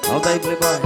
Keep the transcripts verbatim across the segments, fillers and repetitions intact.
Volta aí, Playboy.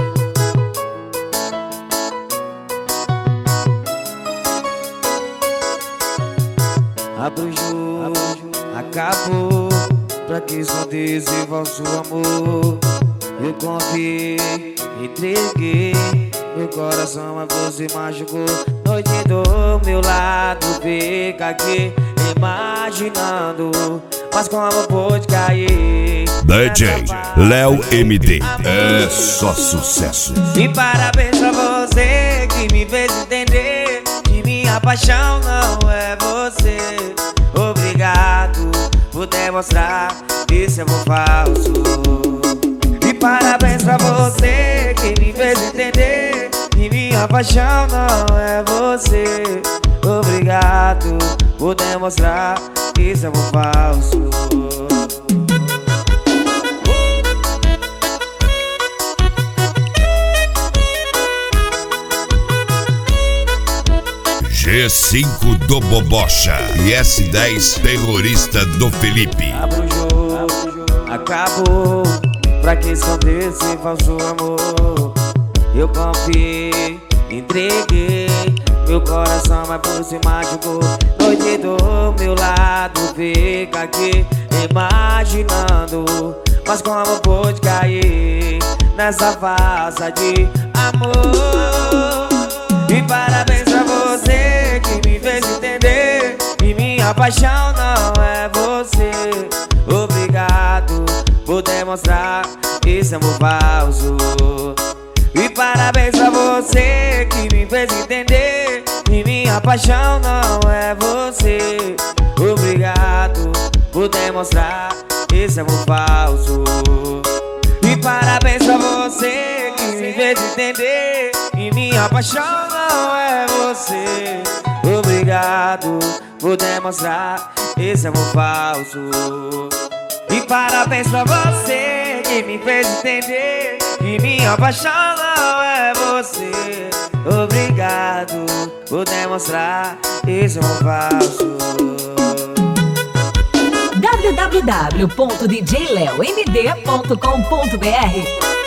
Abro o jogo, acabou. Pra que esconder esse falso amor? Eu confiei, entreguei meu coração, mas você machucou. Noite do meu lado, fica aqui imaginando, mas como pôde cair? D J Léo M D, é só sucesso. E parabéns pra você que me fez entender que minha paixão não é você. Obrigado por demonstrar que esse amor falso. E parabéns pra você que me fez entender que minha paixão não é você. Obrigado por demonstrar que esse amor falso. G cinco do Bobocha e S dez terrorista do Felipe. Abro o jogo, acabou. Pra que esconder esse falso amor? Eu confiei, entreguei meu coração, mas você machucou. Noite do meu lado, fica aqui imaginando, mas como pôde cair nessa farsa de amor? E parabéns pra você que me fez entender que minha paixão não é você. Obrigado por demonstrar esse amor falso. E parabéns pra você que me fez entender que minha paixão não é você. Obrigado por demonstrar esse amor falso. E parabéns pra você que me fez entender que minha paixão não é você. Obrigado por demonstrar esse amor falso. E parabéns pra você que me fez entender que minha paixão não é você. Obrigado por demonstrar esse amor falso. w w w ponto d j leo m d ponto com ponto b r